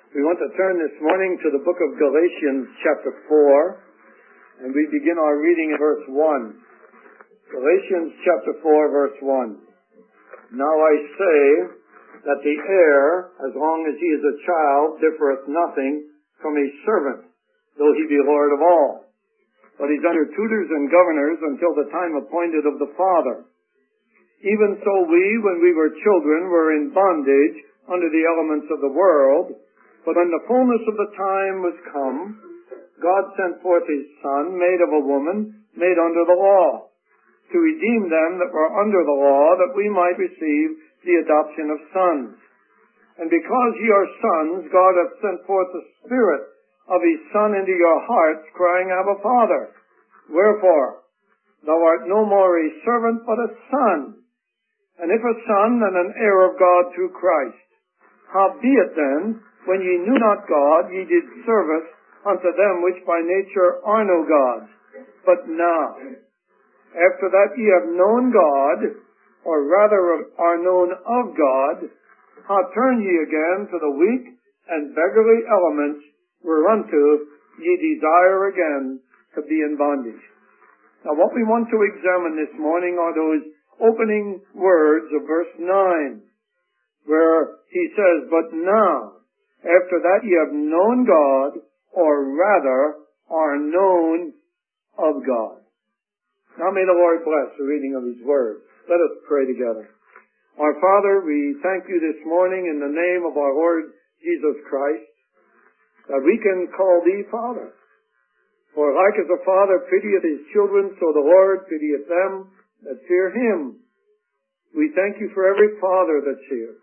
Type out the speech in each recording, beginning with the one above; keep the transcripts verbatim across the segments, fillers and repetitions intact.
We want to turn this morning to the book of Galatians chapter four, and we begin our reading in verse one. Galatians chapter four, verse one. Now I say that the heir, as long as he is a child, differeth nothing from a servant, though he be Lord of all. But he's under tutors and governors until the time appointed of the Father. Even so we, when we were children, were in bondage under the elements of the world. But when the fullness of the time was come, God sent forth his Son, made of a woman, made under the law, to redeem them that were under the law, that we might receive the adoption of sons. And because ye are sons, God hath sent forth the Spirit of his Son into your hearts, crying, Abba, Father. Wherefore, thou art no more a servant, but a son. And if a son, then an heir of God through Christ. Howbeit then, when ye knew not God, ye did service unto them which by nature are no gods. But now, after that ye have known God, or rather are known of God, how turn ye again to the weak and beggarly elements whereunto ye desire again to be in bondage. Now what we want to examine this morning are those opening words of verse nine, where he says, But now, after that ye have known God, or rather are known of God. Now may the Lord bless the reading of his word. Let us pray together. Our Father, we thank you this morning in the name of our Lord Jesus Christ, that we can call thee Father. For like as a father pitieth his children, so the Lord pitieth them that fear him. We thank you for every father that's here.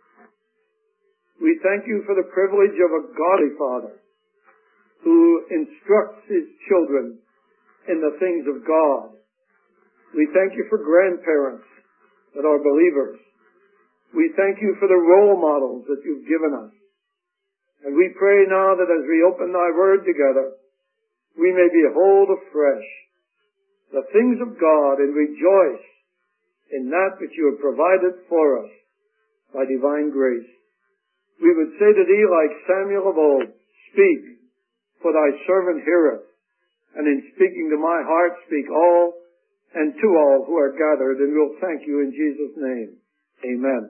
We thank you for the privilege of a godly father who instructs his children in the things of God. We thank you for grandparents that are believers. We thank you for the role models that you've given us. And we pray now that as we open thy word together, we may behold afresh the things of God and rejoice in that which you have provided for us by divine grace. We would say to thee like Samuel of old, Speak, for thy servant heareth. And in speaking to my heart, speak all and to all who are gathered, and we'll thank you in Jesus' name. Amen.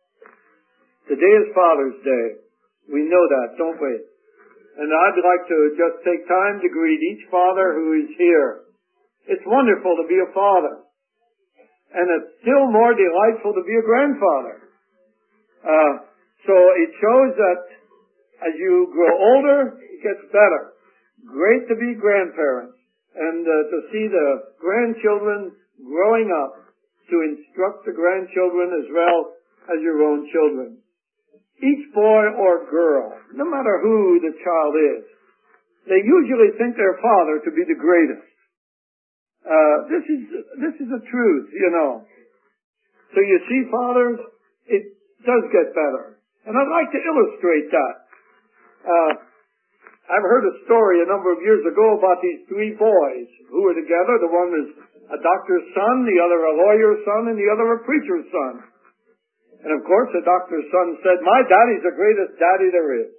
Today is Father's Day. We know that, don't we? And I'd like to just take time to greet each father who is here. It's wonderful to be a father. And it's still more delightful to be a grandfather. Uh, so it shows that as you grow older, it gets better. Great to be grandparents and uh, to see the grandchildren growing up to instruct the grandchildren as well as your own children. Each boy or girl, no matter who the child is, they usually think their father to be the greatest. Uh, this is, this is the truth, you know. So you see, fathers, it does get better. And I'd like to illustrate that. Uh, I've heard a story a number of years ago about these three boys who were together. The one was a doctor's son, the other a lawyer's son, and the other a preacher's son. And of course, the doctor's son said, My daddy's the greatest daddy there is.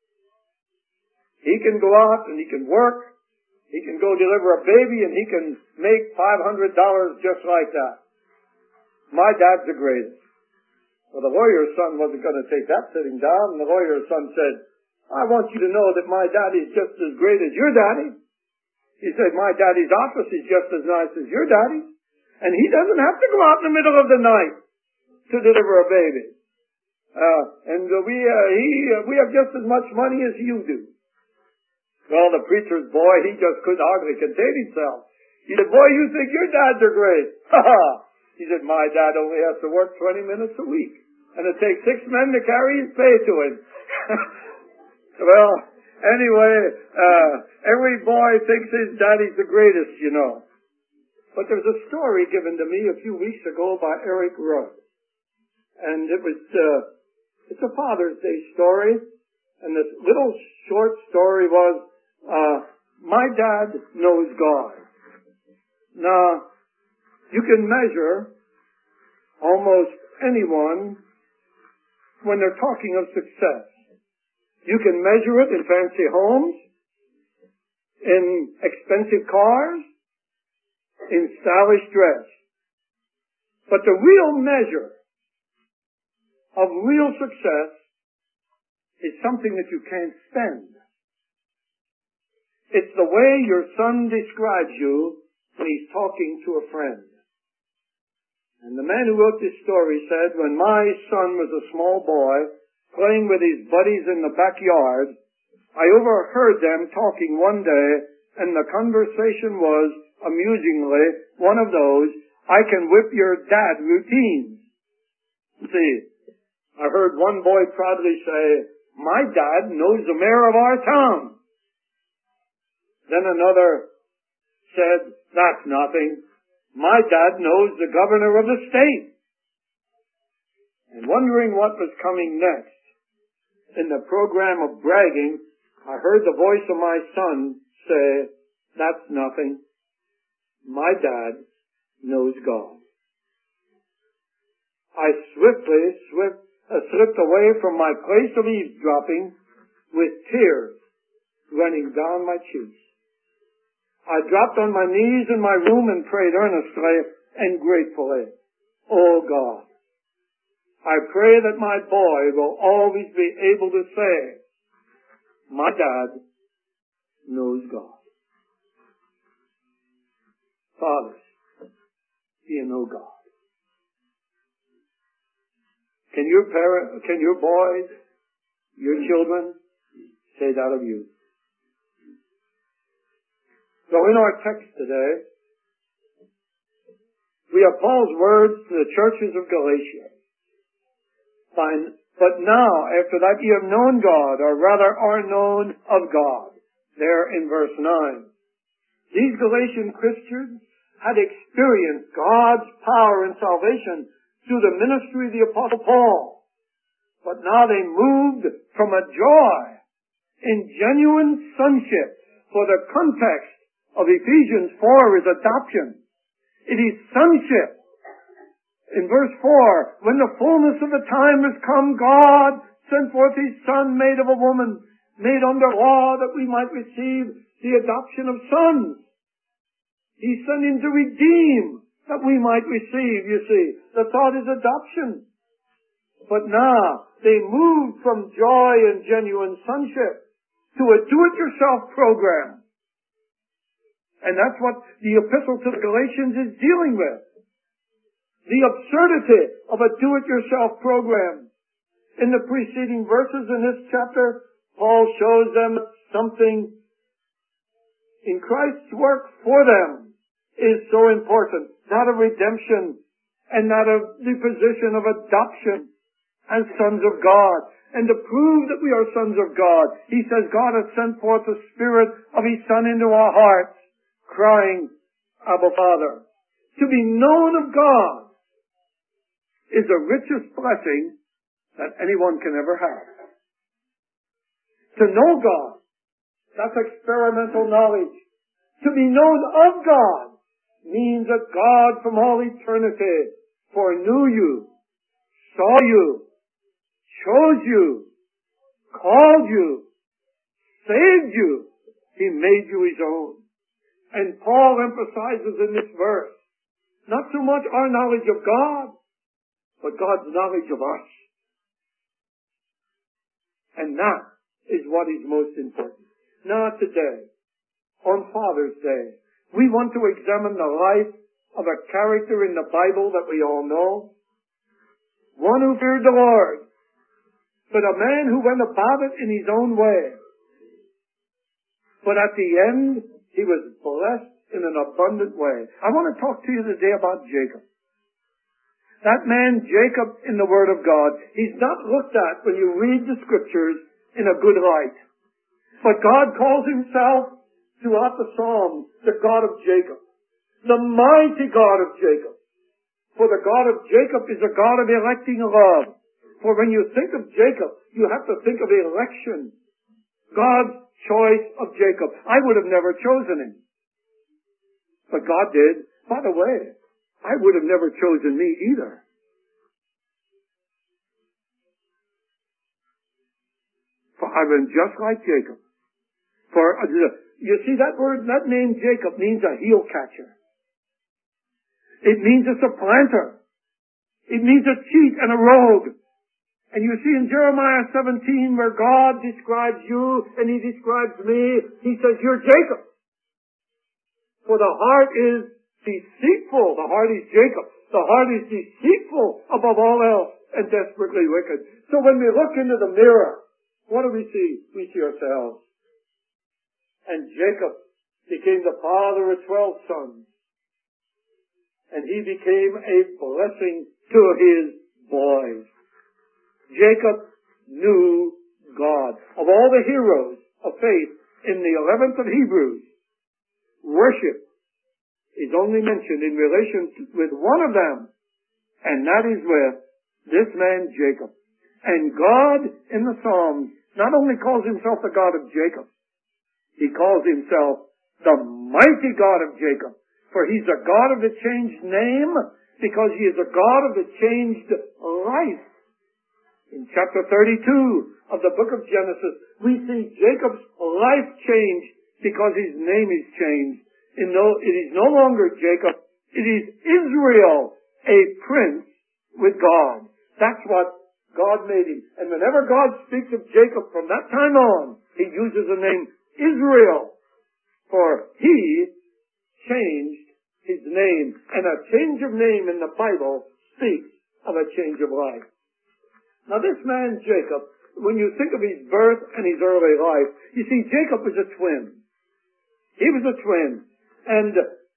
He can go out and he can work. He can go deliver a baby and he can make five hundred dollars just like that. My dad's the greatest. Well, the lawyer's son wasn't going to take that sitting down, and the lawyer's son said, I want you to know that my daddy's just as great as your daddy. He said, my daddy's office is just as nice as your daddy. And he doesn't have to go out in the middle of the night to deliver a baby. Uh, and uh, we, uh, he, uh, we have just as much money as you do. Well, the preacher's boy, he just could hardly contain himself. He said, boy, you think your dads are great. Ha ha. He said, my dad only has to work twenty minutes a week. And it takes six men to carry his pay to him. Well, anyway, uh, every boy thinks his daddy's the greatest, you know. But there's a story given to me a few weeks ago by Eric Rudd. And it was, uh, it's a Father's Day story. And this little short story was, uh, my dad knows God. Now, you can measure almost anyone when they're talking of success. You can measure it in fancy homes, in expensive cars, in stylish dress. But the real measure of real success is something that you can't spend. It's the way your son describes you when he's talking to a friend. And the man who wrote this story said, when my son was a small boy, playing with his buddies in the backyard, I overheard them talking one day, and the conversation was, amusingly, one of those, I can whip your dad routines. See, I heard one boy proudly say, my dad knows the mayor of our town. Then another said, that's nothing. My dad knows the governor of the state. And wondering what was coming next, in the program of bragging, I heard the voice of my son say, that's nothing. My dad knows God. I swiftly swift, uh, slipped away from my place of eavesdropping with tears running down my cheeks. I dropped on my knees in my room and prayed earnestly and gratefully, oh God, I pray that my boy will always be able to say, my dad knows God. Fathers, do you know God? Can your parent, can your boys, your children say that of you? So in our text today, we have Paul's words to the churches of Galatia. Fine. But now, after that ye have known God, or rather are known of God, there in verse nine. These Galatian Christians had experienced God's power and salvation through the ministry of the Apostle Paul. But now they moved from a joy in genuine sonship, for the context of Ephesians four is adoption. It is sonship. In verse four, when the fullness of the time has come, God sent forth His Son, made of a woman, made under law, that we might receive the adoption of sons. He sent Him to redeem, that we might receive, you see. The thought is adoption. But now, they moved from joy and genuine sonship to a do-it-yourself program. And that's what the Epistle to the Galatians is dealing with. The absurdity of a do-it-yourself program. In the preceding verses in this chapter, Paul shows them something in Christ's work for them is so important. That of redemption and that of the position of adoption as sons of God. And to prove that we are sons of God, he says God has sent forth the Spirit of His Son into our hearts, crying, Abba, Father. To be known of God is the richest blessing that anyone can ever have. To know God, that's experimental knowledge. To be known of God means that God from all eternity foreknew you, saw you, chose you, called you, saved you. He made you His own. And Paul emphasizes in this verse, not so much our knowledge of God, but God's knowledge of us. And that is what is most important. Now today, on Father's Day, we want to examine the life of a character in the Bible that we all know. One who feared the Lord, but a man who went about it in his own way. But at the end, he was blessed in an abundant way. I want to talk to you today about Jacob. That man Jacob in the Word of God, he's not looked at when you read the Scriptures in a good light. But God calls Himself throughout the Psalms the God of Jacob, the mighty God of Jacob. For the God of Jacob is a God of electing love. For when you think of Jacob, you have to think of election. God's choice of Jacob. I would have never chosen him. But God did. By the way, I would have never chosen me either. For I've been just like Jacob. For, uh, you see that word, that name Jacob means a heel catcher. It means a supplanter. It means a cheat and a rogue. And you see in Jeremiah seventeen where God describes you and He describes me, He says, you're Jacob. For the heart is deceitful. The heart is Jacob. The heart is deceitful above all else and desperately wicked. So when we look into the mirror, what do we see? We see ourselves. And Jacob became the father of twelve sons. And he became a blessing to his boys. Jacob knew God. Of all the heroes of faith in the eleventh of Hebrews, worship is only mentioned in relation with one of them, and that is with this man Jacob. And God in the Psalms not only calls himself the God of Jacob, he calls himself the mighty God of Jacob. For he's a God of the changed name, because he is a God of the changed life. In chapter thirty-two of the book of Genesis, we see Jacob's life changed because his name is changed. It is no longer Jacob, it is Israel, a prince with God. That's what God made him. And whenever God speaks of Jacob from that time on, he uses the name Israel, for he changed his name. And a change of name in the Bible speaks of a change of life. Now this man Jacob, when you think of his birth and his early life, you see Jacob was a twin. He was a twin. And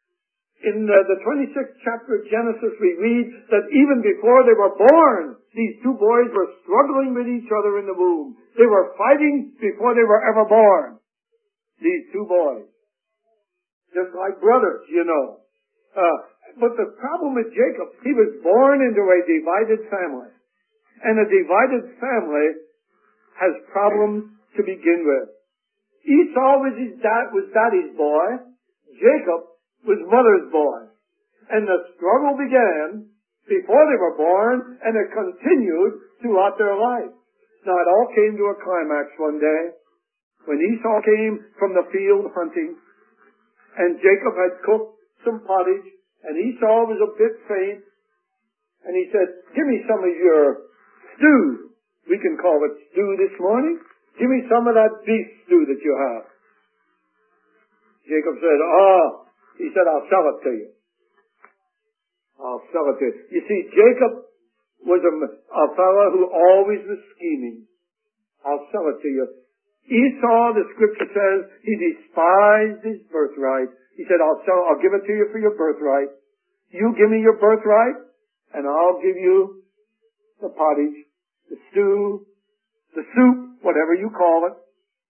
in uh, the twenty-sixth chapter of Genesis we read that even before they were born, these two boys were struggling with each other in the womb. They were fighting before they were ever born. These two boys. Just like brothers, you know. Uh, but the problem with Jacob, he was born into a divided family. And a divided family has problems to begin with. Esau was his dad, was daddy's boy. Jacob was mother's boy. And the struggle began before they were born, and it continued throughout their life. Now it all came to a climax one day when Esau came from the field hunting, and Jacob had cooked some pottage, and Esau was a bit faint, and he said, give me some of your stew. We can call it stew this morning. Give me some of that beef stew that you have. Jacob said, oh, he said, I'll sell it to you. I'll sell it to you. You see, Jacob was a, a fellow who always was scheming. I'll sell it to you. Esau, the scripture says, he despised his birthright. He said, I'll sell, I'll give it to you for your birthright. You give me your birthright, and I'll give you the pottage, the stew, the soup, whatever you call it.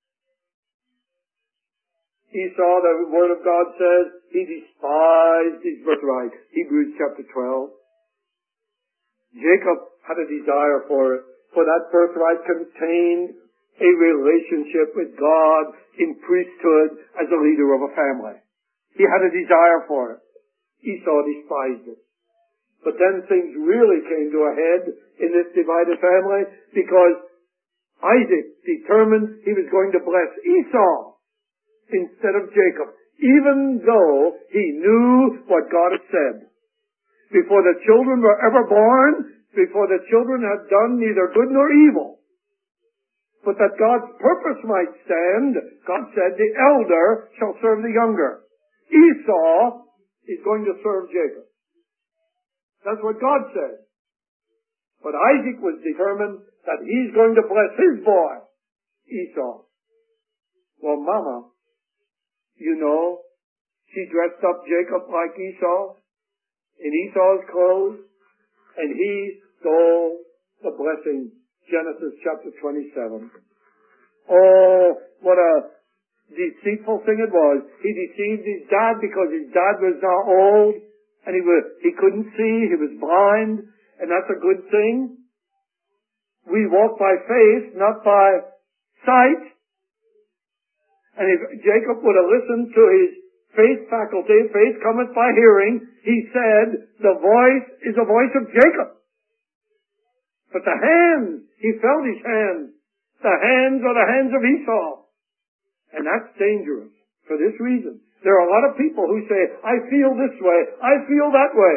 Esau, the word of God says, he despised his birthright. Hebrews chapter twelve. Jacob had a desire for it, for that birthright contained a relationship with God in priesthood as a leader of a family. He had a desire for it. Esau despised it. But then things really came to a head in this divided family because Isaac determined he was going to bless Esau instead of Jacob, even though he knew what God had said. Before the children were ever born, before the children had done neither good nor evil, but that God's purpose might stand, God said, the elder shall serve the younger. Esau is going to serve Jacob. That's what God said. But Isaac was determined that he's going to bless his boy, Esau. Well, Mama, you know, she dressed up Jacob like Esau, in Esau's clothes, and he stole the blessing. Genesis chapter twenty-seven. Oh, what a deceitful thing it was. He deceived his dad because his dad was now old, and he was, he couldn't see, he was blind, and that's a good thing. We walk by faith, not by sight. And if Jacob would have listened to his faith faculty, faith cometh by hearing, he said, the voice is the voice of Jacob. But the hand, he felt his hand. The hands are the hands of Esau. And that's dangerous for this reason. There are a lot of people who say, I feel this way, I feel that way.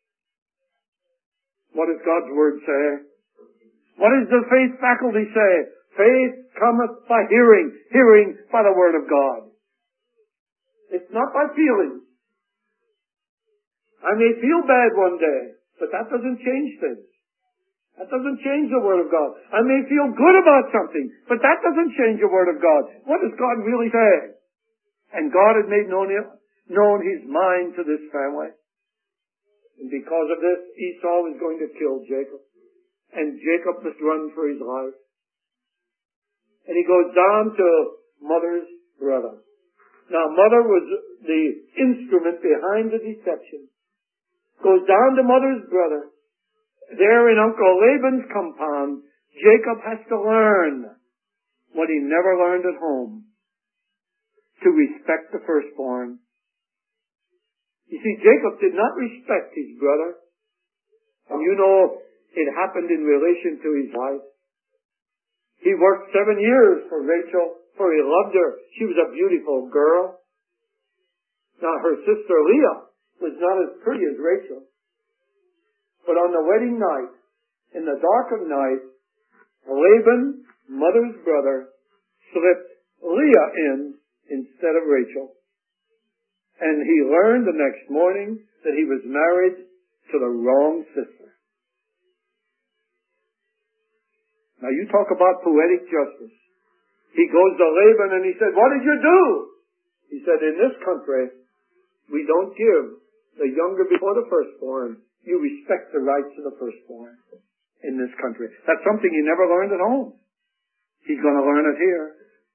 What does God's Word say? What does the faith faculty say? Faith cometh by hearing, hearing by the Word of God. It's not by feelings. I may feel bad one day, but that doesn't change things. That doesn't change the Word of God. I may feel good about something, but that doesn't change the Word of God. What does God really say? And God had made known, known His mind to this family. And because of this, Esau was going to kill Jacob. And Jacob must run for his life. And he goes down to mother's brother. Now, mother was the instrument behind the deception. Goes down to mother's brother. There in Uncle Laban's compound, Jacob has to learn what he never learned at home. To respect the firstborn. You see, Jacob did not respect his brother. And you know, it happened in relation to his wife. He worked seven years for Rachel, for he loved her. She was a beautiful girl. Now, her sister Leah was not as pretty as Rachel. But on the wedding night, in the dark of night, Laban, mother's brother, slipped Leah in instead of Rachel. And he learned the next morning that he was married to the wrong sister. Now you talk about poetic justice. He goes to Laban and he said, what did you do? He said, in this country, we don't give the younger before the firstborn. You respect the rights of the firstborn in this country. That's something he never learned at home. He's going to learn it here.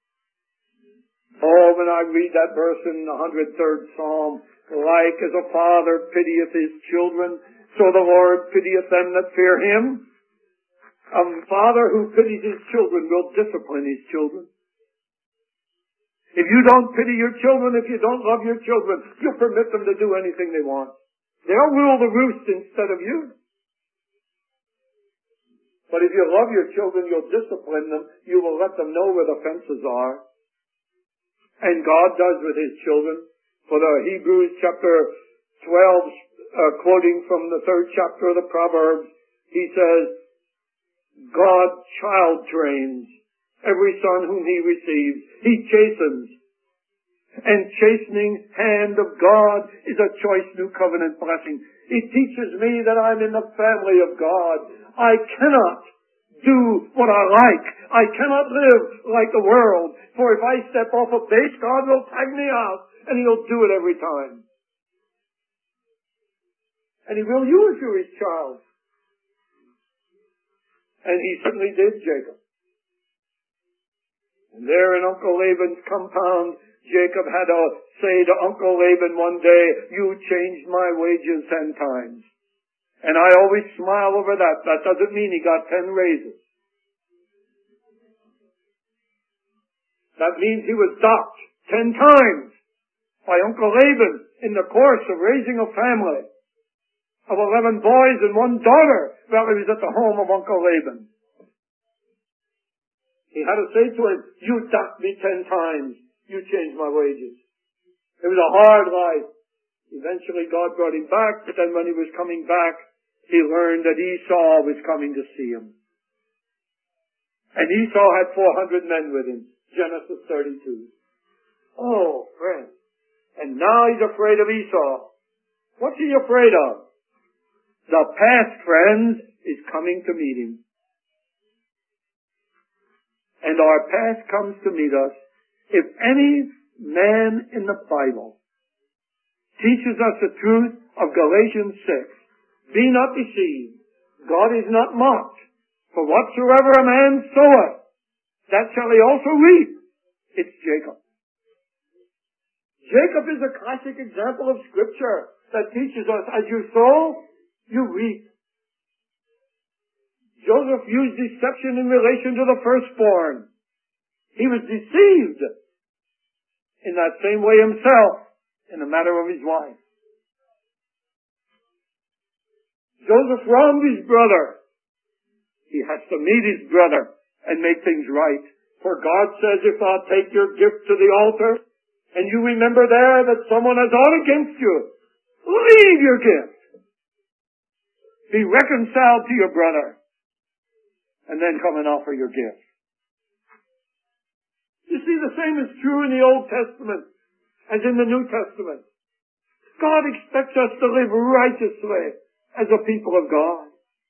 Oh, when I read that verse in the one hundred third Psalm, like as a father pitieth his children, so the Lord pitieth them that fear him. A father who pities his children will discipline his children. If you don't pity your children, if you don't love your children, you'll permit them to do anything they want. They'll rule the roost instead of you. But if you love your children, you'll discipline them. You will let them know where the fences are. And God does with His children. For the Hebrews chapter twelve, uh, quoting from the third chapter of the Proverbs, he says, God child trains every son whom He receives. He chastens. And chastening hand of God is a choice new covenant blessing. It teaches me that I'm in the family of God. I cannot do what I like. I cannot live like the world. For if I step off a base, God will tag me out. And He'll do it every time. And He will use you, His child. And He certainly did, Jacob. And there in Uncle Laban's compound, Jacob had to say to Uncle Laban one day, you changed my wages ten times. And I always smile over that. That doesn't mean he got ten raises. That means he was docked ten times by Uncle Laban in the course of raising a family of eleven boys and one daughter while he was at the home of Uncle Laban. He had to say to him, you docked me ten times. You changed my wages. It was a hard life. Eventually God brought him back, but then when he was coming back, he learned that Esau was coming to see him. And Esau had four hundred men with him. Genesis thirty-two. Oh, friend. And now he's afraid of Esau. What's he afraid of? The past, friends, is coming to meet him. And our past comes to meet us. If any man in the Bible teaches us the truth of Galatians six, be not deceived. God is not mocked. For whatsoever a man soweth, that shall he also reap. It's Jacob. Jacob is a classic example of Scripture that teaches us, as you sow, you reap. Joseph used deception in relation to the firstborn. He was deceived in that same way himself in the matter of his wife. Joseph wronged his brother. He has to meet his brother and make things right. For God says, if thou take your gift to the altar, and you remember there that someone has aught against you, leave your gift. Be reconciled to your brother, and then come and offer your gift. You see, the same is true in the Old Testament as in the New Testament. God expects us to live righteously as a people of God.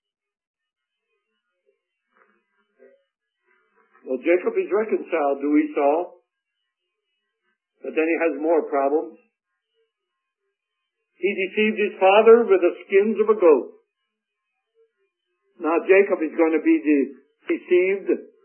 Well, Jacob is reconciled to Esau, but then he has more problems. He deceived his father with the skins of a goat. Now Jacob is going to be de- deceived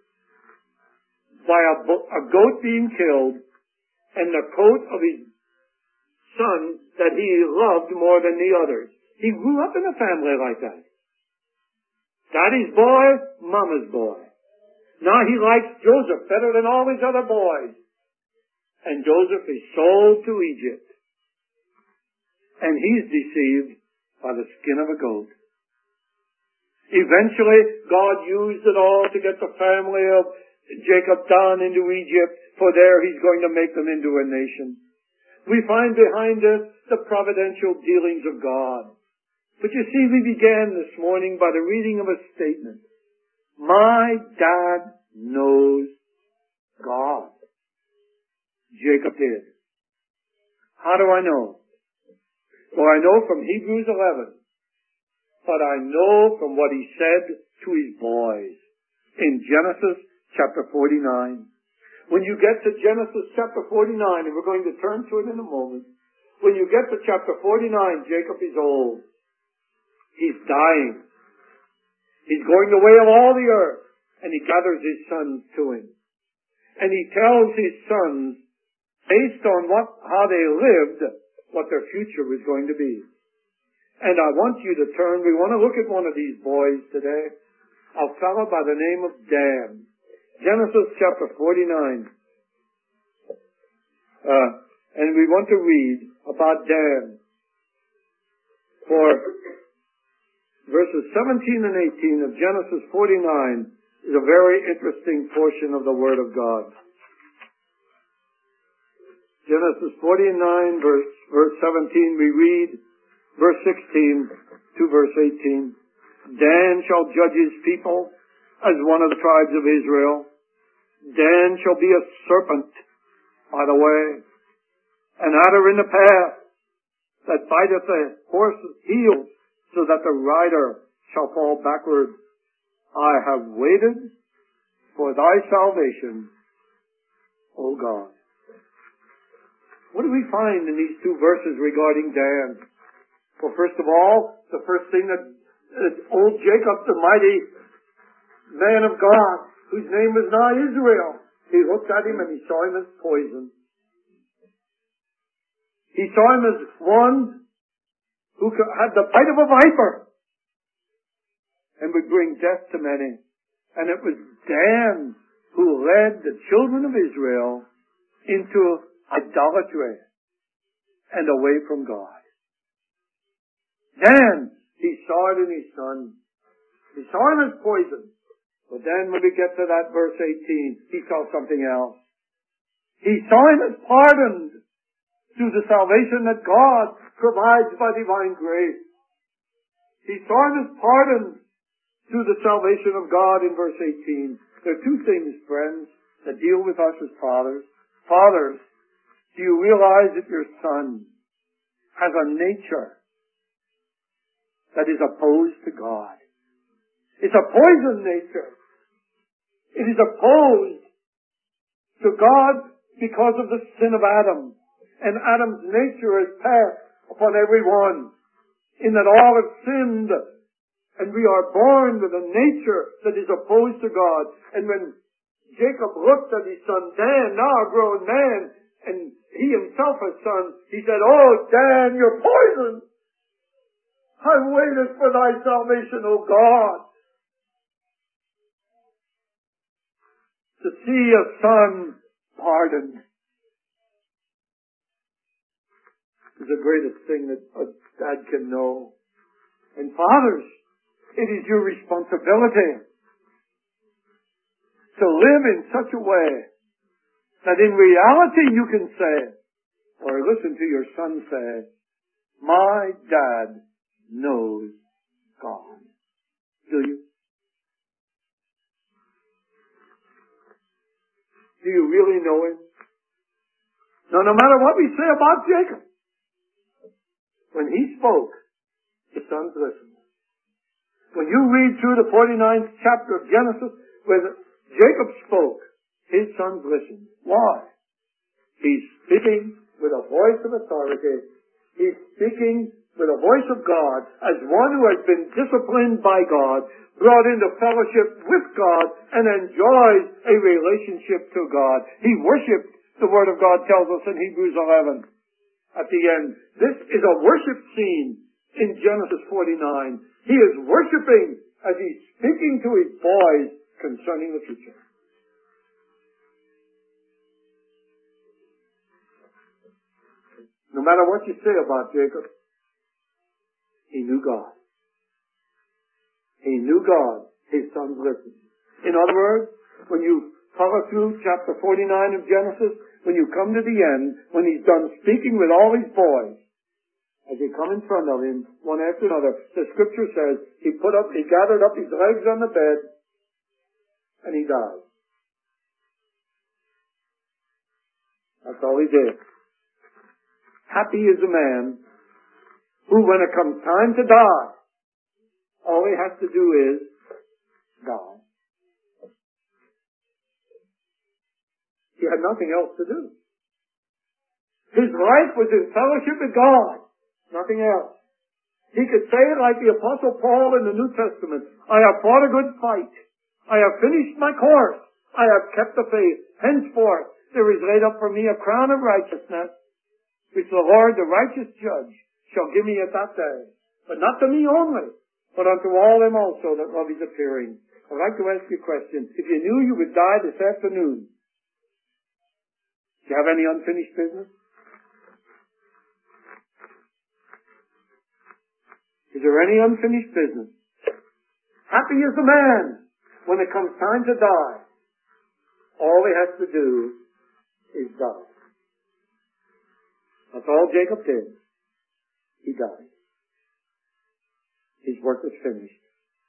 by a, bo- a goat being killed and the coat of his son that he loved more than the others. He grew up in a family like that. Daddy's boy, mama's boy. Now he likes Joseph better than all his other boys. And Joseph is sold to Egypt. And he's deceived by the skin of a goat. Eventually, God used it all to get the family of Jacob down into Egypt, for there he's going to make them into a nation. We find behind it the providential dealings of God. But you see, we began this morning by the reading of a statement. My dad knows God. Jacob did. How do I know? Well, I know from Hebrews eleven. But I know from what he said to his boys in Genesis chapter forty-nine. When you get to Genesis chapter forty-nine, and we're going to turn to it in a moment, when you get to chapter forty-nine, Jacob is old. He's dying. He's going the way of all the earth, and he gathers his sons to him. And he tells his sons, based on what, how they lived, what their future was going to be. And I want you to turn, we want to look at one of these boys today, a fellow by the name of Dan. Genesis chapter forty-nine. Uh, and we want to read about Dan. For verses seventeen and eighteen of Genesis forty-nine is a very interesting portion of the Word of God. Genesis forty-nine, verse, verse seventeen, we read, verse sixteen to verse eighteen. Dan shall judge his people as one of the tribes of Israel. Dan shall be a serpent by the way, an adder in the path, that biteth the horse's heel, so that the rider shall fall backward. I have waited for thy salvation, O God. What do we find in these two verses regarding Dan? Well, first of all, the first thing that, that old Jacob, the mighty man of God, whose name is now Israel, he looked at him and he saw him as poison. He saw him as one who had the bite of a viper and would bring death to many. And it was Dan who led the children of Israel into idolatry and away from God. Dan, he saw it in his son. He saw him as poison. But then when we get to that verse eighteen, he saw something else. He saw him as pardoned through the salvation that God provides by divine grace. He saw him as pardoned through the salvation of God in verse eighteen. There are two things, friends, that deal with us as fathers. Fathers, do you realize that your son has a nature that is opposed to God? It's a poison nature. It is opposed to God because of the sin of Adam. And Adam's nature is passed upon everyone, in that all have sinned, and we are born with a nature that is opposed to God. And when Jacob looked at his son Dan, now a grown man, and he himself a son, he said, "Oh, Dan, you're poisoned. I've waited for thy salvation, O God." To see a son pardoned is the greatest thing that a dad can know. And fathers, it is your responsibility to live in such a way that in reality you can say, or listen to your son say, my dad knows God. Do you? Do you really know him? Now, no matter what we say about Jacob, when he spoke, his sons listened. When you read through the forty-ninth chapter of Genesis, when Jacob spoke, his sons listened. Why? He's speaking with a voice of authority. He's speaking with a voice of God as one who has been disciplined by God, brought into fellowship with God, and enjoys a relationship to God. He worshipped, the Word of God tells us in Hebrews eleven. At the end, this is a worship scene in Genesis forty-nine. He is worshiping as he's speaking to his boys concerning the future. No matter what you say about Jacob, he knew God. He knew God. His sons listened. In other words, when you follow through chapter forty-nine of Genesis, when you come to the end, when he's done speaking with all his boys, as they come in front of him, one after another, the scripture says, he put up, he gathered up his legs on the bed, and he died. That's all he did. Happy is a man who, when it comes time to die, all he has to do is die. He had nothing else to do. His life was in fellowship with God. Nothing else. He could say, like the Apostle Paul in the New Testament, I have fought a good fight. I have finished my course. I have kept the faith. Henceforth, there is laid up for me a crown of righteousness, which the Lord, the righteous judge, shall give me at that day. But not to me only, but unto all them also that love his appearing. I'd like to ask you a question. If you knew you would die this afternoon, do you have any unfinished business? Is there any unfinished business? Happy is the man when it comes time to die. All he has to do is die. That's all Jacob did. He died. His work was finished.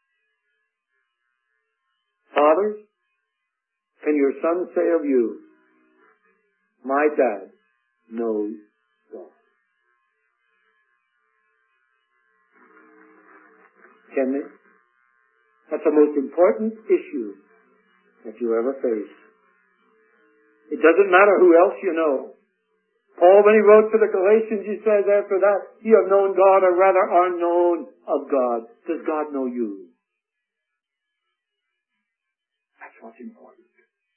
Fathers, can your son say of you, my dad knows God? Can they? That's the most important issue that you ever face. It doesn't matter who else you know. Paul, when he wrote to the Galatians, he says after that, you have known God, or rather are known of God. Does God know you? That's what's important.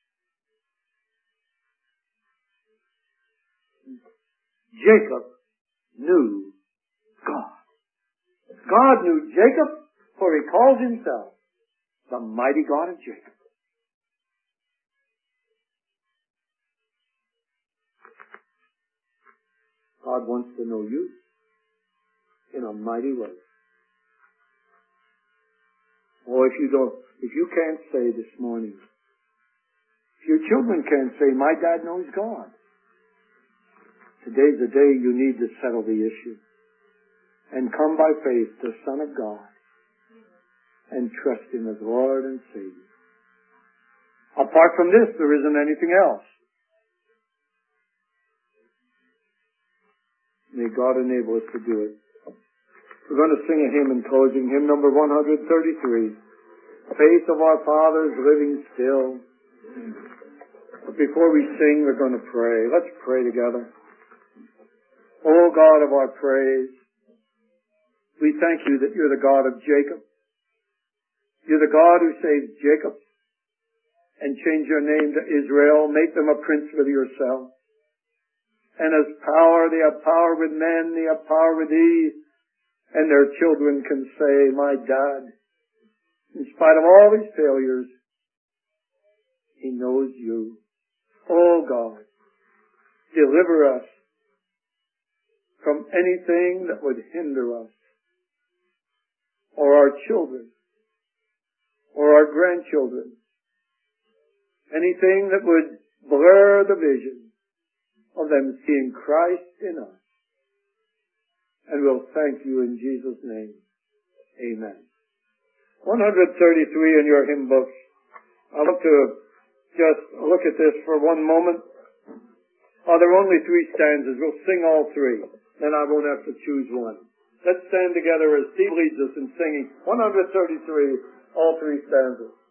Jacob knew God. God knew Jacob, for he calls himself the mighty God of Jacob. God wants to know you in a mighty way. Or if you don't, if you can't say this morning, if your children can't say, my dad knows God, today's the day you need to settle the issue and come by faith to the Son of God and trust Him as Lord and Savior. Apart from this, there isn't anything else. May God enable us to do it. We're going to sing a hymn in closing, hymn number one thirty-three, Faith of Our Fathers Living Still. But before we sing, we're going to pray. Let's pray together. O God of our praise, we thank you that you're the God of Jacob. You're the God who saved Jacob and changed your name to Israel, make them a prince with yourself. And as power, they have power with men, they have power with thee, and their children can say, my dad, in spite of all his failures, he knows you. Oh God, deliver us from anything that would hinder us, or our children, or our grandchildren, anything that would blur the vision of them seeing Christ in us. And we'll thank you in Jesus' name. Amen. one thirty-three in your hymn book. I want to just look at this for one moment. Oh, there are only three stanzas. We'll sing all three. Then I won't have to choose one. Let's stand together as Steve leads us in singing one thirty-three, all three stanzas.